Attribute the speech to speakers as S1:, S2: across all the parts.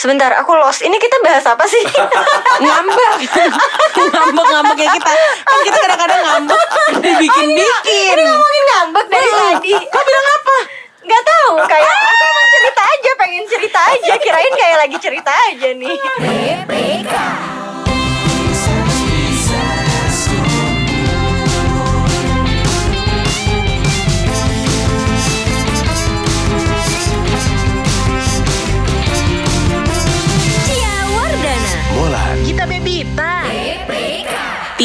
S1: Sebentar, aku lost. Ini kita bahas apa sih?
S2: Ngambek ya kita. Kan kita kadang-kadang ngambek dibikin-bikin.
S1: Ini ngomongin ngambek dari tadi.
S2: Kau bilang apa?
S1: Gak tahu, kayak aku emang cerita aja, pengen cerita aja. Kirain kayak lagi cerita aja nih.
S2: Kita Bebita. 3, 2, 1.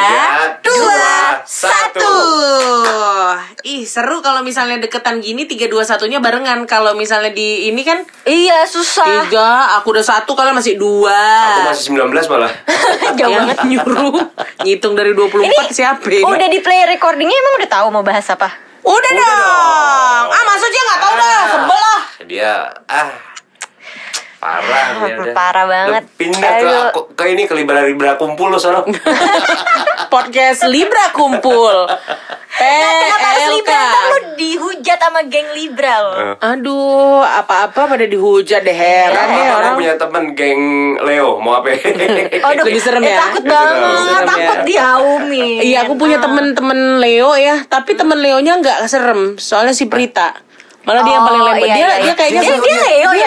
S2: Ih, seru kalau misalnya deketan gini 3, 2, 1-nya barengan. Kalau misalnya di ini kan
S1: Iya, susah.
S2: 3, aku udah 1, kalian masih 2.
S3: Aku masih 19 malah.
S1: Jauh
S2: Yang
S1: banget.
S2: nyuruh ngitung dari 24 siapa ya?
S1: Udah di play recordingnya emang udah tahu mau bahas apa?
S2: Udah dong. Maksudnya gak tahu dah, sebel lah.
S3: Dia parah dia udah.
S1: Parah banget.
S3: Pindah ke ini ke Libra kumpul lo sono.
S2: Podcast Libra kumpul.
S1: Kenapa harus
S2: PLK.
S1: Libra? Ntar lu dihujat sama geng Libra lo.
S2: Aduh, apa-apa pada dihujat deh, heran deh
S3: Aku
S2: orang.
S3: punya temen geng Leo, mau apa?
S1: Aduh,
S2: Lebih serem ya?
S1: Takut
S3: Lebih
S1: banget,
S3: serem
S1: takut
S2: ya.
S1: diaumi.
S2: Iya, aku punya temen-temen Leo ya, tapi temen Leonya nggak serem, soalnya si Prita. Malah dia yang paling lembut. Dia kayaknya
S1: Dia Leo
S2: dia
S1: ya?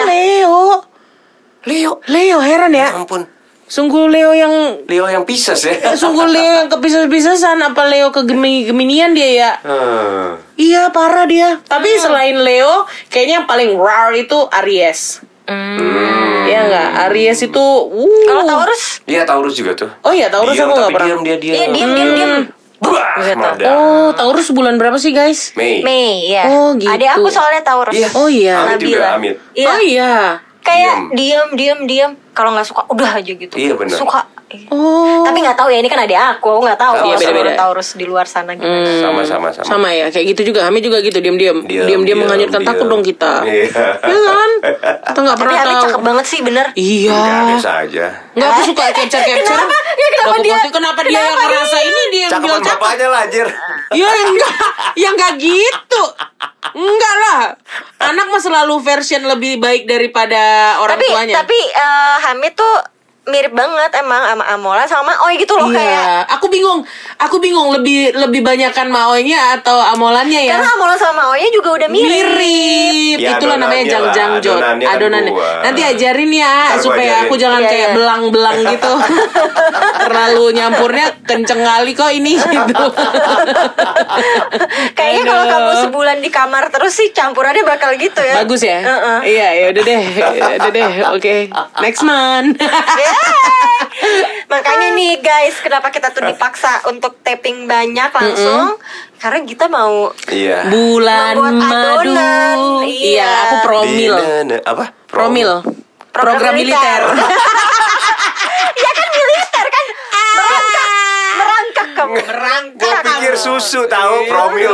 S2: Leo heran ya.
S3: Ampun,
S2: Sungguh Leo yang
S3: Pisces ya.
S2: Sungguh Leo yang kepisah-pisahan. Apa Leo Geminian dia ya? Iya, parah dia. Tapi selain Leo, kayaknya yang paling rar itu Aries. Iya nggak? Aries itu
S1: Kalau Taurus?
S3: Iya, Taurus juga tuh.
S2: Oh iya, Taurus
S3: Diam,
S2: aku nggak
S3: tapi
S2: pernah.
S3: diam.
S1: Iya, diam.
S3: Wah,
S1: Gitu.
S3: meledak.
S2: Oh, Taurus bulan berapa sih, guys?
S1: Mei, ya.
S2: Oh, gitu.
S1: Adik aku soalnya Taurus.
S3: Iya.
S2: Oh iya.
S3: Amit juga,
S1: Nabila.
S3: Amit.
S1: Iya.
S2: Oh iya.
S1: Kayak diam. Kalau nggak suka udah aja gitu.
S3: Iya, benar.
S1: Suka.
S2: Oh.
S1: Tapi nggak tahu ya, ini kan adik aku nggak tahu.
S3: Iya,
S1: kalau
S2: beda-beda.
S1: Taurus di luar sana gimana.
S3: Sama.
S2: Sama ya, kayak gitu juga. Hamid juga gitu, diam-diam menghanyutkan takut dong kita.
S3: Iya.
S2: Ya kan? Kita nggak
S1: Tapi
S2: pernah
S1: Hamid
S2: tahu.
S1: cakep banget sih, bener.
S2: Iya.
S3: Enggak, biasa aja.
S2: Nggak, aku suka capture.
S1: Kenapa? Ya, kenapa
S2: Aku
S1: dia?
S2: pasti, kenapa dia yang ngerasa ini dia yang
S3: Cakepan
S2: bilang cakep?
S3: bapaknya lah, anjir.
S2: Ya enggak gitu. Enggak lah. Anak mah selalu version lebih baik daripada orang tuanya.
S1: Tapi Hamid tuh mirip banget emang sama Amola sama Oi gitu loh, kayak.
S2: Iya, aku bingung lebih banyakan Maoinya atau Amolannya ya.
S1: Karena Amola sama Oi juga udah mirip.
S3: Ya,
S2: Itulah namanya
S3: adonannya
S2: jang
S3: lah,
S2: jot.
S3: adonannya kan
S2: Adonannya.
S3: gua.
S2: Nanti ajarin ya
S3: Ntar gua
S2: supaya
S3: ajarin.
S2: aku jangan
S1: Iya,
S2: kayak
S1: iya.
S2: belang-belang gitu. Terlalu nyampurnya kenceng kali kok ini gitu.
S1: Kayaknya kalau
S2: Aduh.
S1: kamu sebulan di kamar terus sih campurannya bakal gitu ya.
S2: Bagus ya?
S1: Heeh.
S2: Iya, ya udah deh. Oke. Next month.
S1: Yeay. Makanya nih guys, kenapa kita tuh dipaksa untuk tapping banyak langsung? Karena kita mau
S3: Iya.
S2: Bulan
S1: Membuat
S2: madu.
S1: adonan.
S2: Iya,
S1: Iya.
S2: aku promil.
S3: Apa?
S2: Promil. Program militer.
S1: Ya kan militer kan merangkak kamu.
S3: Gue pikir susu tahu promil.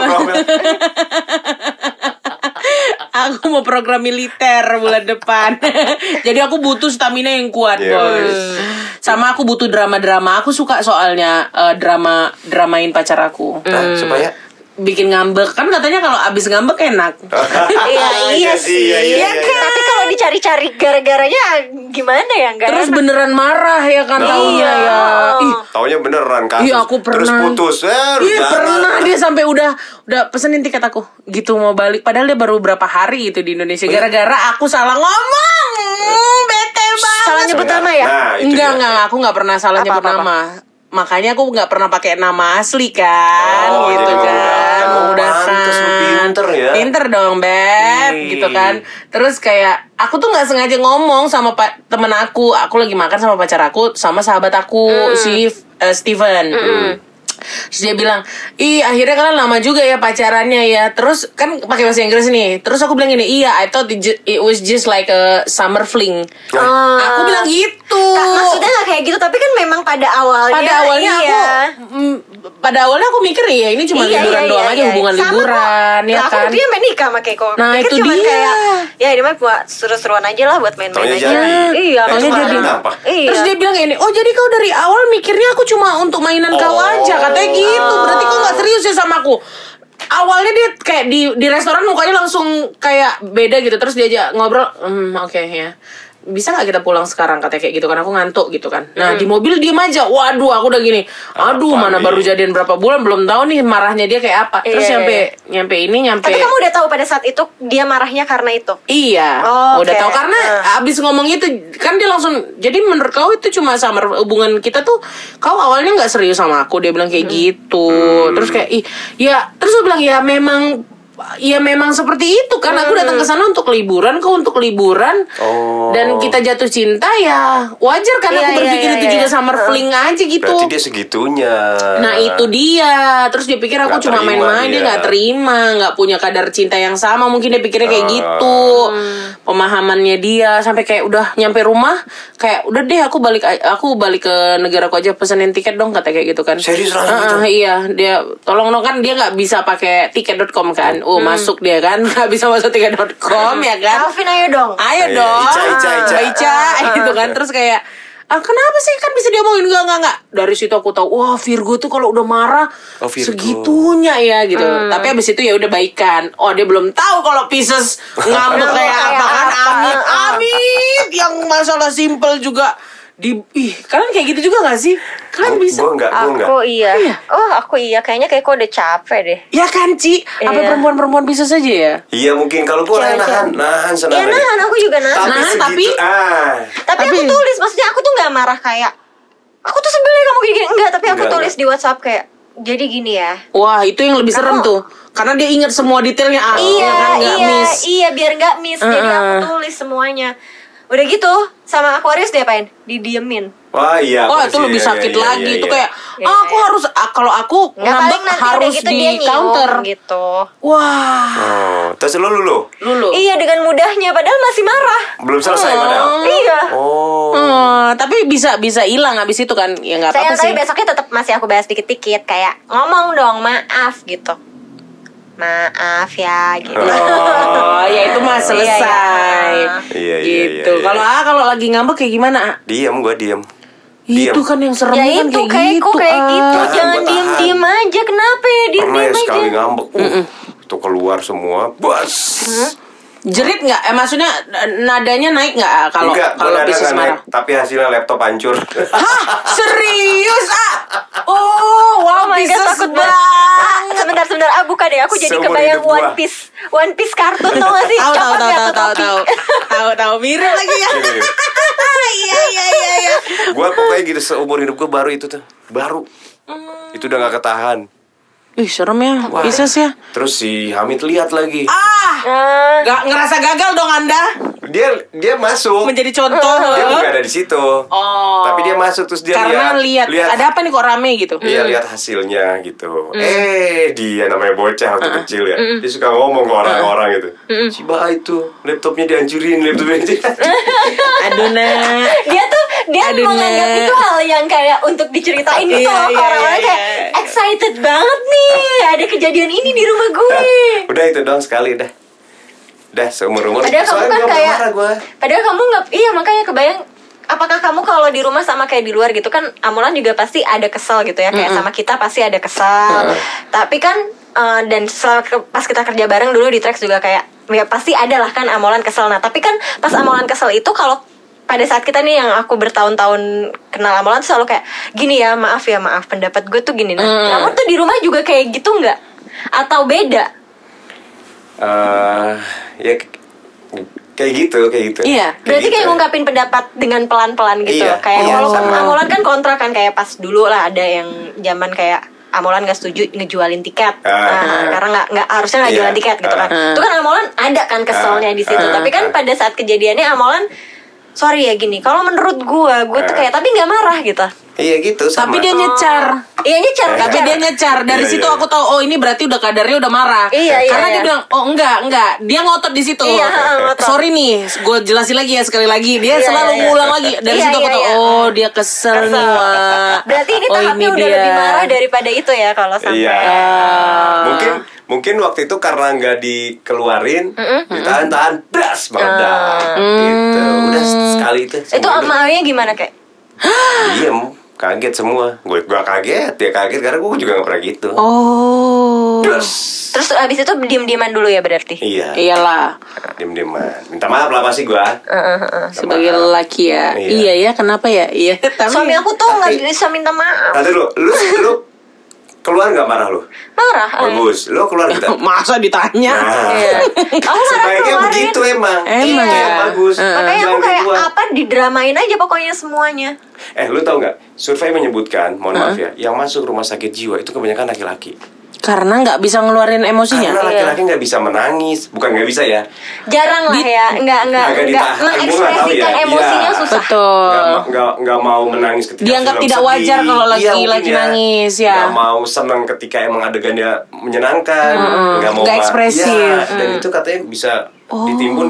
S2: Aku mau program militer bulan depan. Jadi aku butuh stamina yang kuat,
S3: Yes.
S2: bos. Sama aku butuh drama-drama. Aku suka soalnya dramain pacar aku.
S3: Supaya
S2: Bikin ngambek. Kan katanya kalau abis ngambek enak.
S1: Iya sih.
S3: Iya,
S1: kan? Tapi kalau dicari-cari gara-garanya gimana ya? Nggak
S2: Terus
S1: enak.
S2: beneran marah ya kan taunya ya. Ih,
S3: taunya beneran kasus.
S2: iya aku pernah.
S3: Terus putus.
S2: Iya pernah dia sampai udah pesenin tiket aku. Gitu mau balik. Padahal dia baru berapa hari itu di Indonesia. Gara-gara aku salah ngomong. Bete banget.
S1: Salah nyebut nama ya?
S3: Nah, itu
S2: Enggak,
S3: dia.
S2: aku nggak pernah salah nyebut
S1: Apa-apa.
S2: nama. Makanya aku nggak pernah pakai nama asli kan,
S3: Oh,
S2: gitu
S3: jadi
S2: kan. Udah
S3: pantes lu pinter ya.
S2: Pinter dong, Beb, gitu kan. Terus kayak aku tuh nggak sengaja ngomong sama temen aku lagi makan sama pacar aku sama sahabat aku si Steven. Terus dia bilang, akhirnya kalian lama juga ya pacarannya ya. Terus kan pakai bahasa Inggris nih. Terus aku bilang gini, I thought it was just like a summer fling. Aku bilang gitu.
S1: Maksudnya nggak kayak gitu, tapi kan memang pada awalnya.
S2: Pada awalnya aku mikir ya ini cuma liburan doang aja, hubungan
S1: Sama
S2: liburan
S1: kok.
S2: ya
S1: Aku
S2: kan.
S1: dia main nikah sama Keiko.
S2: Nah,
S1: Pikir
S2: itu
S1: cuman
S2: dia.
S1: Kayak, ya ini mah buat seru-seruan aja lah, buat main-main
S3: Taunya
S1: aja.
S3: jadi.
S1: Iya,
S2: Taunya
S1: cuma-
S2: jadi.
S3: Kenapa?
S1: Iya.
S2: Terus dia bilang ini, jadi kau dari awal mikirnya aku cuma untuk mainan kau aja, katanya gitu. Berarti kau nggak serius ya sama aku. Awalnya dia kayak di restoran mukanya langsung kayak beda gitu. Terus dia aja ngobrol, oke ya. bisa nggak kita pulang sekarang, katanya kayak gitu kan, aku ngantuk gitu kan. Nah di mobil diem aja, waduh aku udah gini, aduh
S3: Apa
S2: mana
S3: nih?
S2: baru jadian berapa bulan, belum tahu nih marahnya dia kayak apa. Terus nyampe
S1: Tapi kamu udah tahu pada saat itu dia marahnya karena itu?
S2: iya,
S1: Oh,
S2: udah
S1: oke.
S2: tahu karena abis ngomong itu kan dia langsung, jadi menurut kau itu cuma sama hubungan kita tuh, kau awalnya nggak serius sama aku, dia bilang kayak gitu. Terus kayak ya terus aku bilang ya memang seperti itu kan, aku datang ke sana untuk liburan, kau untuk liburan, dan kita jatuh cinta ya wajar kan. Aku berpikir itu juga summer fling aja gitu.
S3: Berarti dia segitunya.
S2: Nah itu dia. Terus dia pikir aku
S3: Nggak
S2: cuma
S3: terima
S2: main-main, dia
S3: dia.
S2: nggak terima, nggak punya kadar cinta yang sama. Mungkin dia pikirnya kayak gitu. Pemahamannya dia sampai kayak udah nyampe rumah, kayak udah deh aku balik ke negaraku aja, pesenin tiket dong, kata kayak gitu kan.
S3: Serius langsung gitu?
S2: Iya, dia tolong dong, kan dia nggak bisa pakai tiket.com kan. Masuk dia kan, nggak bisa masuk tiket.com ya kan.
S1: Calvin ayo dong.
S2: Ayo
S3: Iya,
S2: dong,
S3: Ica.
S2: gitu kan. Terus kayak kenapa sih, kan bisa diomongin, enggak. Dari situ aku tahu, wah Virgo tuh kalau udah marah
S3: Oh, Virgo.
S2: segitunya ya gitu. Tapi abis itu ya udah baikan. Oh dia belum tahu kalau Pisces ngambek kayak apa kan. Amit yang masalah simple juga kalian kayak gitu juga gak sih? Kalian bisa?
S3: Gue enggak.
S1: Aku iya. Oh aku iya. Kayaknya kayak kok udah capek deh.
S2: Ya kan Ci? Apa
S1: Iya.
S2: perempuan bisa saja ya?
S3: Iya mungkin kalau gue nahan
S1: Iya
S3: senang.
S1: nahan, aku juga nahan.
S2: Nahan,
S3: segitu,
S1: Tapi aku tulis, maksudnya aku tuh nggak marah kayak aku tuh sebenarnya kamu gini-gini, enggak. Tapi aku
S3: Enggak,
S1: tulis di WhatsApp kayak jadi gini ya.
S2: Wah itu yang lebih serem tuh, karena dia ingat semua detailnya.
S1: Iya biar nggak miss. Jadi aku tulis semuanya. Udah gitu sama Aquarius diapain? Didiemin.
S3: Wah iya.
S2: Oh itu lebih sakit lagi. Itu kayak aku harus, kalau aku
S1: Nggak,
S2: ngambek
S1: paling nanti
S2: harus
S1: udah gitu
S2: di
S1: dia nyium
S2: counter
S1: gitu.
S2: Wah
S3: Oh, terus lu
S2: lulu.
S1: Iya dengan mudahnya padahal masih marah.
S3: belum selesai padahal.
S1: Iya.
S2: Tapi bisa hilang abis itu kan, ya nggak apa-apa
S1: Tapi
S2: sih.
S1: besoknya tetap masih aku bahas dikit-dikit kayak ngomong dong maaf gitu. Maaf ya gitu.
S2: Oh ya itu mah selesai.
S3: Iya,
S2: Gitu.
S3: iya.
S2: Kalau lagi ngambek kayak gimana?
S3: Diam.
S2: Itu kan yang serem
S1: Ya
S2: kan
S1: itu kayak
S2: gitu.
S1: kayak gitu.
S3: Tahan,
S1: Jangan
S3: gua
S1: diem-diem aja. Kenapa ya
S3: Pernah ya
S1: diem-diem aja?
S3: sekali ngambek. Itu keluar semua. Bas.
S2: Jerit nggak? Maksudnya nadanya naik nggak kalau
S3: Enggak,
S2: kalau
S3: gua
S2: Pisces
S3: nggak
S2: marah?
S3: naik, tapi hasilnya laptop hancur.
S2: Hah? Serius Oh wow,
S1: Oh my God,
S2: Pisces
S1: takut banget.
S2: banget.
S1: Sebentar. Buka deh. Aku jadi
S3: Seumur
S1: kebayang
S3: hidup gua.
S1: One Piece kartun tau gak sih? Copot nggak tuh topi?
S2: Tahu mirip lagi ya. Iya.
S3: Gue pokoknya gitu seumur hidup gue baru itu tuh. Baru. Itu udah gak ketahan.
S2: Ih serem ya, Pisces ya.
S3: Terus si Hamid lihat lagi.
S2: Gak ngerasa gagal dong Anda
S3: Dia masuk.
S2: menjadi contoh.
S3: Dia bukan ada di situ.
S2: Oh.
S3: Tapi dia masuk terus dia
S2: Karena lihat ada apa nih kok rame gitu.
S3: Iya lihat hasilnya gitu. Dia namanya bocah waktu kecil ya. Dia suka ngomong ke orang-orang gitu. Si Ba itu laptopnya dihancurin, laptopnya
S2: Aduh nak.
S1: Dia
S2: Aduh,
S1: menganggap
S2: Nek.
S1: itu hal yang kayak untuk diceritain gitu
S2: Iya,
S1: loh ke
S2: iya,
S1: orang-orang
S2: iya,
S1: kayak
S2: iya.
S1: excited banget nih ada kejadian ini di rumah gue.
S3: Udah itu dong sekali dah. Udah seumur-umur.
S1: Padahal kamu
S3: Soalnya
S1: kan
S3: gua
S1: kayak
S3: marah gua.
S1: Padahal kamu nggak, iya makanya kebayang. Apakah kamu kalau di rumah sama kayak di luar gitu kan, Amolan juga pasti ada kesel gitu ya, kayak sama kita pasti ada kesel. Tapi kan dan pas kita kerja bareng dulu di Trax juga kayak ya pasti ada lah kan Amolan kesel. Nah tapi kan pas Amolan kesel itu kalau pada saat kita nih yang aku bertahun-tahun kenal Amolan tuh selalu kayak gini ya maaf pendapat gue tuh gini. Nah kamu tuh di rumah juga kayak gitu nggak? Atau beda?
S3: Ya kayak gitu.
S2: Iya.
S1: Berarti kayak
S3: gitu.
S1: ngungkapin pendapat dengan pelan-pelan gitu.
S3: Iya,
S1: Kayak
S3: iya,
S1: walaupun
S3: sama.
S1: Amolan kan kontra kan kayak pas dulu lah ada yang zaman kayak Amolan nggak setuju ngejualin tiket karena nggak harusnya nggak
S3: Iya.
S1: jualan tiket gitu kan. Itu kan Amolan ada kan keselnya di situ. Tapi kan pada saat kejadiannya Amolan sorry ya gini. Kalau menurut gue tuh kayak tapi nggak marah gitu.
S3: Iya gitu sama.
S2: Tapi dia nyecar.
S1: Iya nyecar.
S2: Tapi dia nyecar. Dari
S3: Iya,
S2: situ
S3: iya.
S2: aku tahu, oh ini berarti udah kadarnya udah marah.
S1: Iya,
S2: Karena
S1: iya.
S2: dia bilang, oh enggak. Dia ngotot di situ.
S1: Iya, ngotot.
S2: Sorry nih, gue jelasin lagi ya sekali lagi. Dia
S1: Iya,
S2: selalu
S1: iya.
S2: ngulang lagi. Dari
S1: Iya,
S2: situ aku
S1: iya,
S2: tahu,
S1: iya.
S2: oh dia kesel nih, Wak.
S1: Berarti ini
S2: Oh,
S1: tahapnya udah
S2: dia.
S1: lebih marah daripada itu ya kalau sampai.
S3: Iya. Mungkin waktu itu karena nggak dikeluarin, ditahan-tahan, das meledak gitu. Udah sekali itu.
S1: Itu sama Awinya gimana kayak?
S3: Diem, kaget semua. Gue kaget, dia kaget karena gue juga nggak pernah gitu.
S2: Oh.
S3: Pedes.
S1: Terus abis itu diem-dieman dulu ya berarti.
S3: Iya.
S2: Iyalah.
S3: Diem-dieman. Minta maaf lah pasti gue.
S2: Sebagai lelaki ya.
S3: Iya.
S2: Iya ya, kenapa ya? Iya. Tapi
S1: Suami aku tuh nggak bisa minta maaf.
S3: Tadi lu keluar nggak marah lu?
S1: Marah.
S3: Bagus. Lu keluar kita.
S2: masa ditanya?
S3: Nah.
S1: Iya. Aku marah
S3: Sebaiknya
S1: keluarin.
S3: begitu emang.
S2: Emang
S3: Itu yang
S2: ya.
S3: bagus.
S1: Makanya aku
S3: Jangan
S1: kayak
S3: dibuang.
S1: apa didramain aja pokoknya semuanya.
S3: Lu tahu nggak? Survei menyebutkan, mohon maaf ya, yang masuk rumah sakit jiwa itu kebanyakan laki-laki.
S2: Karena nggak bisa ngeluarin emosinya.
S3: Karena laki-laki nggak bisa menangis, bukan nggak bisa ya.
S1: Jarang lah ya, nggak
S3: Agak ditahan. Gua nggak tahu
S1: mengekspresikan
S3: ya.
S1: emosinya
S3: Iya.
S1: susah.
S2: Betul.
S3: Nggak mau menangis ketika
S2: Dianggap
S3: film
S2: tidak
S3: sedih.
S2: wajar kalau lagi
S3: Iya, mungkin
S2: nangis, ya.
S3: Nggak mau senang ketika emang adegannya menyenangkan. Nggak mau
S2: Nggak ekspresif.
S3: Iya, dan itu katanya bisa ditimbun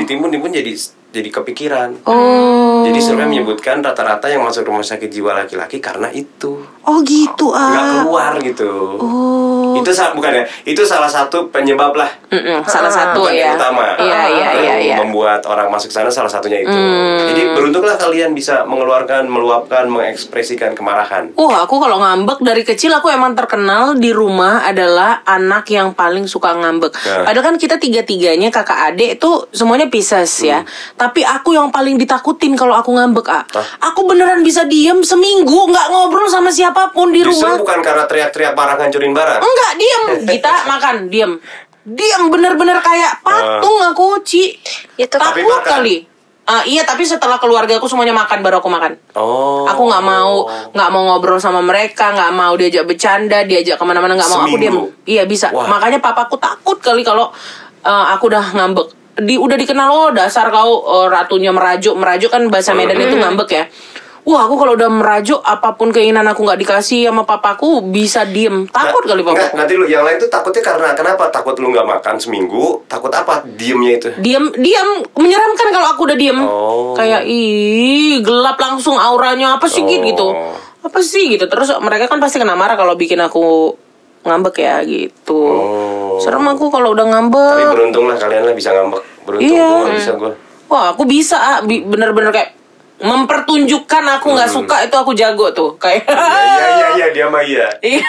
S3: jadi kepikiran.
S2: Oh.
S3: Jadi survei menyebutkan rata-rata yang masuk rumah sakit jiwa laki-laki karena itu
S2: Oh gitu
S3: nggak keluar gitu.
S2: Oh.
S3: Itu bukan ya? Itu salah satu penyebab lah.
S2: Salah satu
S3: Bukan
S2: ya.
S3: yang utama.
S2: Iya.
S3: Membuat orang masuk sana salah satunya itu. Jadi beruntunglah kalian bisa mengeluarkan, meluapkan, mengekspresikan kemarahan.
S2: Aku kalau ngambek dari kecil aku emang terkenal di rumah adalah anak yang paling suka ngambek. Padahal kan kita tiga-tiganya kakak adik itu semuanya Pisces ya. Tapi aku yang paling ditakutin kalau aku ngambek, Aku beneran bisa diem seminggu nggak ngobrol sama siapapun di
S3: Justru
S2: rumah.
S3: bukan karena teriak-teriak marah ngancurin barang.
S2: Enggak, diem. Kita makan, diem. Diem bener-bener kayak patung aku, Ci.
S1: Itu
S3: Tapi
S2: Takut
S3: makan.
S2: kali. Iya, tapi setelah keluarga aku semuanya makan baru aku makan.
S3: Oh.
S2: Aku nggak mau ngobrol sama mereka, nggak mau diajak bercanda, diajak kemana-mana, nggak mau. Aku diam.
S3: Seminggu?
S2: Iya bisa.
S3: Wah.
S2: Makanya papaku takut kali kalau aku udah ngambek. Udah dikenal dasar kau ratunya merajuk kan bahasa Medan itu ngambek ya. Wah, aku kalau udah merajuk apapun keinginan aku nggak dikasih sama papaku bisa diem. Takut kali
S3: Enggak,
S2: papaku.
S3: nanti lu yang lain tuh takutnya karena kenapa? Takut lu nggak makan seminggu. Takut apa? Diemnya itu.
S2: Diam menyeramkan kalau aku udah diem.
S3: Oh.
S2: Kayak gelap langsung auranya apa sih gitu. Apa sih gitu. Terus mereka kan pasti kena marah kalau bikin aku ngambek ya gitu. Serem aku kalau udah ngambek.
S3: Tapi beruntung lah kalian lah bisa ngambek. Beruntung gua nggak bisa gua.
S2: Wah, aku bisa bener-bener kayak mempertunjukkan aku nggak suka itu aku jago tuh kayak.
S3: Iya dia mah iya.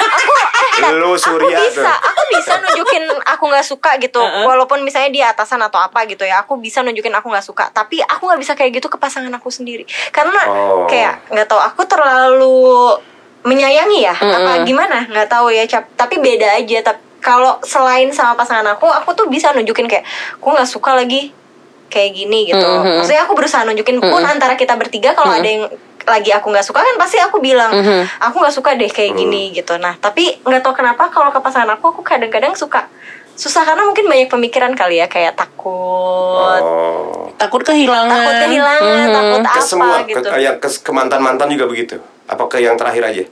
S3: Lu Surya
S1: aku bisa nunjukin aku nggak suka gitu, walaupun misalnya dia atasan atau apa gitu ya, aku bisa nunjukin aku nggak suka, tapi aku nggak bisa kayak gitu ke pasangan aku sendiri karena kayak nggak tahu, aku terlalu menyayangi ya apa gimana nggak tahu ya, tapi beda aja. Kalau selain sama pasangan aku tuh bisa nunjukin kayak aku nggak suka lagi kayak gini gitu. Maksudnya aku berusaha nunjukin pun antara kita bertiga kalau ada yang lagi aku nggak suka kan pasti aku bilang aku nggak suka deh kayak gini gitu. Nah tapi nggak tahu kenapa kalau ke pasangan aku kadang-kadang susah karena mungkin banyak pemikiran kali ya, kayak
S2: Takut kehilangan,
S1: takut
S3: ke
S1: apa
S3: semua,
S1: gitu.
S3: ke mantan juga begitu? Apa ke yang terakhir aja?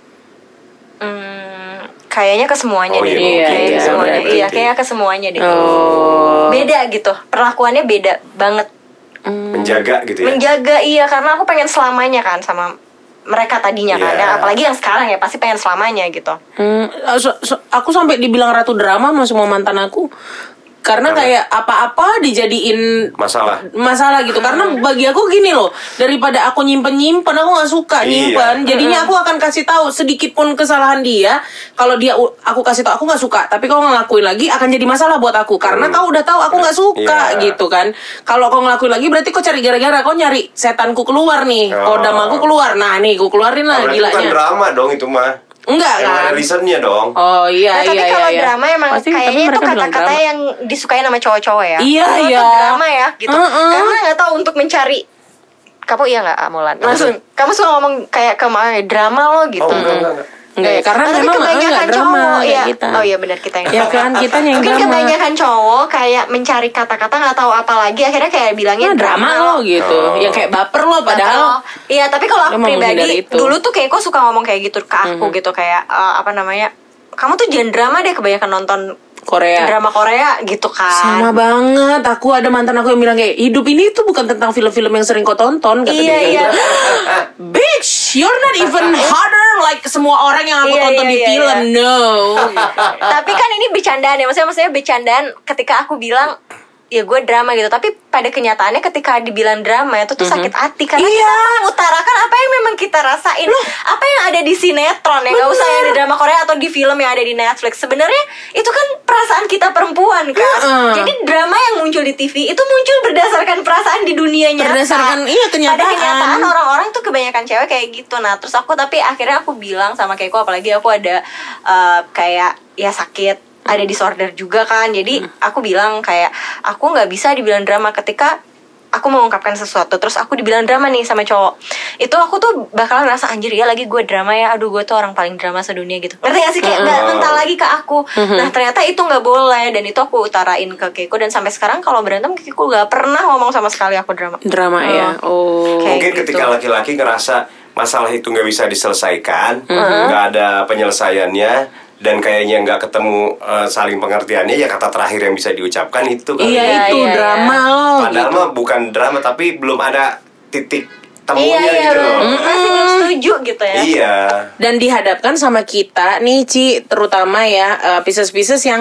S1: Kayaknya ke semuanya deh.
S2: Iya,
S1: Semuanya.
S3: berarti.
S1: Iya, kayaknya ke semuanya deh.
S2: Oh.
S1: Beda gitu, perlakuannya beda banget.
S3: Menjaga gitu ya?
S1: Menjaga, iya, karena aku pengen selamanya kan sama mereka tadinya kan.
S3: Iya.
S1: Dan apalagi yang sekarang ya pasti pengen selamanya gitu.
S2: Aku sampai dibilang ratu drama sama semua mantan aku. Karena kayak apa-apa dijadiin masalah gitu. Karena bagi aku gini loh, daripada aku nyimpen aku nggak suka nyimpen. Jadinya aku akan kasih tahu sedikit pun kesalahan dia. Kalau dia aku kasih tahu aku nggak suka, tapi kau ngelakuin lagi akan jadi masalah buat aku. Karena kau udah tahu aku nggak suka gitu kan. Kalau kau ngelakuin lagi berarti kau cari gara-gara, kau nyari setanku keluar nih, kodam aku keluar. Nah nih, aku keluarin lah gilanya.
S3: Bukan drama dong itu mah.
S2: Enggak kan?
S3: Ada reasonnya dong.
S2: Oh iya.
S1: Tapi kalau drama emang
S2: pasti,
S1: kayaknya itu kata-kata yang disukai sama cowok-cowok ya.
S2: Iya.
S1: Itu drama ya gitu. Karena nggak tahu untuk mencari. Kamu iya nggak Mulan? Langsung kamu suka ngomong kayak kemarin drama lo gitu.
S2: Enggak ya, karena
S1: tapi
S2: memang
S1: kebanyakan
S2: drama
S1: cowok ya.
S2: kita.
S1: Oh iya benar kita yang
S2: ya kan kita yang
S1: mungkin
S2: drama.
S1: kebanyakan cowok kayak mencari kata-kata nggak tahu apa lagi, akhirnya kayak bilangnya
S2: drama lo gitu. Yang kayak baper lo padahal.
S1: Iya, tapi kalau aku pribadi dulu tuh kayak kok suka ngomong kayak gitu ke aku gitu, kayak apa namanya? Kamu tuh jangan drama deh, kebanyakan nonton drama Korea gitu kan.
S2: Sama banget. Aku ada mantan aku yang bilang kayak hidup ini tuh bukan tentang film-film yang sering kau tonton kata dia.
S1: Iya.
S2: Bitch, you're not even harder like semua orang yang aku tonton di film. No.
S1: Tapi kan ini bercandaan ya, maksudnya bercandaan ketika aku bilang ya gue drama gitu, tapi pada kenyataannya ketika dibilang drama itu tuh sakit hati karena
S2: Iya.
S1: kita mengutarakan apa yang memang kita rasain, apa yang ada di sinetron ya, nggak usah yang di drama Korea atau di film yang ada di Netflix. Sebenarnya itu kan perasaan kita perempuan kan. Jadi drama yang muncul di TV itu muncul berdasarkan perasaan di dunia nyata.
S2: Berdasarkan kenyataan.
S1: Pada kenyataan orang-orang tuh kebanyakan cewek kayak gitu. Nah terus tapi akhirnya aku bilang sama Keiko, apalagi aku ada kayak ya sakit, ada disorder juga kan. Jadi aku bilang kayak aku nggak bisa dibilang drama ketika aku mengungkapkan sesuatu terus aku dibilang drama nih sama cowok. Itu aku tuh bakalan ngerasa anjir ya lagi gue drama ya, aduh gue tuh orang paling drama sedunia gitu. Ngerti gak sih, kayak nggak mental lagi ke aku. Nah ternyata itu nggak boleh, dan itu aku utarain ke Keiko, dan sampai sekarang kalau berantem Keiko nggak pernah ngomong sama sekali aku drama.
S2: Ya.
S1: Kayak
S3: Mungkin
S1: gitu.
S3: ketika laki-laki ngerasa masalah itu nggak bisa diselesaikan, nggak ada penyelesaiannya, dan kayaknya nggak ketemu saling pengertiannya, ya kata terakhir yang bisa diucapkan itu kan.
S2: Iya, itu
S1: iya,
S2: drama loh.
S3: Padahal
S2: gitu.
S3: mah bukan drama, tapi belum ada titik temunya gitu loh.
S1: Masih belum setuju gitu ya.
S3: Iya.
S2: Dan dihadapkan sama kita nih Ci, terutama ya Pisces-Pisces yang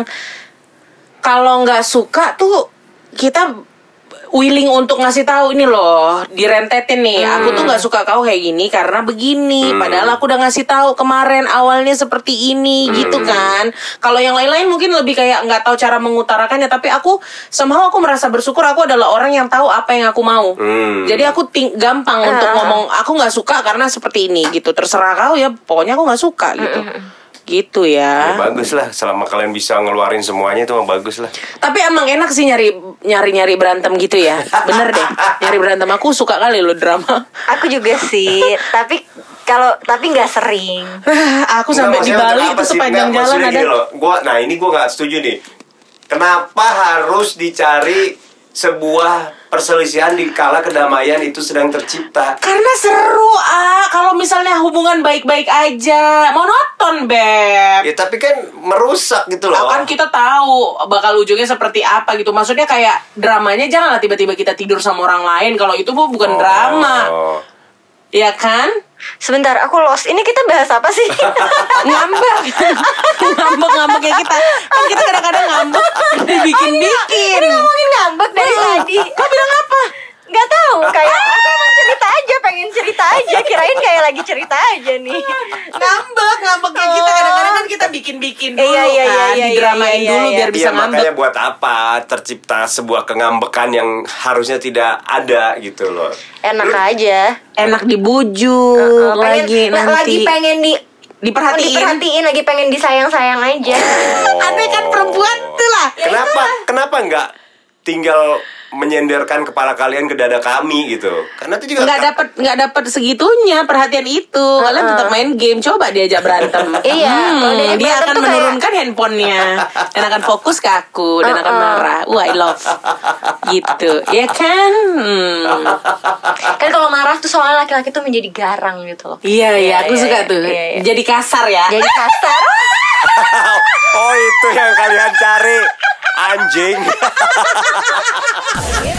S2: kalau nggak suka tuh kita willing untuk ngasih tahu, ini loh direntetin nih, aku tuh nggak suka kau kayak gini karena begini, padahal aku udah ngasih tahu kemarin awalnya seperti ini gitu kan. Kalau yang lain-lain mungkin lebih kayak nggak tahu cara mengutarakannya, tapi aku somehow aku merasa bersyukur aku adalah orang yang tahu apa yang aku mau. Jadi aku gampang untuk ngomong aku nggak suka karena seperti ini gitu, terserah kau ya, pokoknya aku nggak suka gitu. Gitu
S3: Ya
S2: ya.
S3: bagus lah, selama kalian bisa ngeluarin semuanya itu mah bagus lah.
S2: Tapi emang enak sih nyari berantem gitu ya. Bener deh, nyari berantem. Aku suka kali lo drama.
S1: Aku juga sih, tapi nggak sering.
S2: Aku sampai di Bali itu sepanjang jalan ada.
S3: Ini gue nggak setuju nih. Kenapa harus dicari sebuah perselisihan di kala kedamaian itu sedang tercipta?
S2: Karena seru kalau misalnya hubungan baik-baik aja, monoton Beb.
S3: Ya tapi kan merusak gitu loh.
S2: Kan kita tahu bakal ujungnya seperti apa gitu. Maksudnya kayak dramanya janganlah tiba-tiba kita tidur sama orang lain. Kalau itu bukan drama. Ya kan?
S1: Sebentar, aku lost. Ini kita bahas apa sih?
S2: Ngambek. Ngambek kayak kita. Kan kita kadang-kadang ngambek dibikin-bikin.
S1: Ini ngomongin ngambek dari tadi.
S2: Kau bilang apa?
S1: Gak tahu, kayak aku emang cerita aja, pengen cerita aja. Kirain kayak lagi cerita aja nih.
S2: Ngambek kayak kita. Kadang-kadang kan kita bikin-bikin dulu
S1: Iya,
S2: didramain dulu biar bisa
S3: Iya, makanya
S2: ngambek.
S3: buat apa tercipta sebuah kengambekan yang harusnya tidak ada gitu loh.
S1: Enak aja.
S2: Enak dibujuk lagi nanti.
S1: Lagi pengen diperhatiin, lagi pengen disayang-sayang aja.
S2: Aneh kan perempuan tuh lah.
S3: Kenapa nggak tinggal menyenderkan kepala kalian ke dada kami gitu? Karena itu juga
S2: nggak dapat segitunya perhatian itu. Kalian tetap main game, coba diajak berantem.
S1: Iya, kalau diajak
S2: dia
S1: berantem
S2: akan
S1: tuh kayak-
S2: menurunkan handphonenya dan akan fokus ke aku dan akan marah. I love gitu, ya kan?
S1: Kan kalau marah tuh soalnya laki-laki tuh menjadi garang gitu loh.
S2: Iya, aku suka tuh.
S1: iya.
S2: Jadi kasar ya.
S1: Jadi kasar.
S3: Oh itu yang kalian cari, anjing.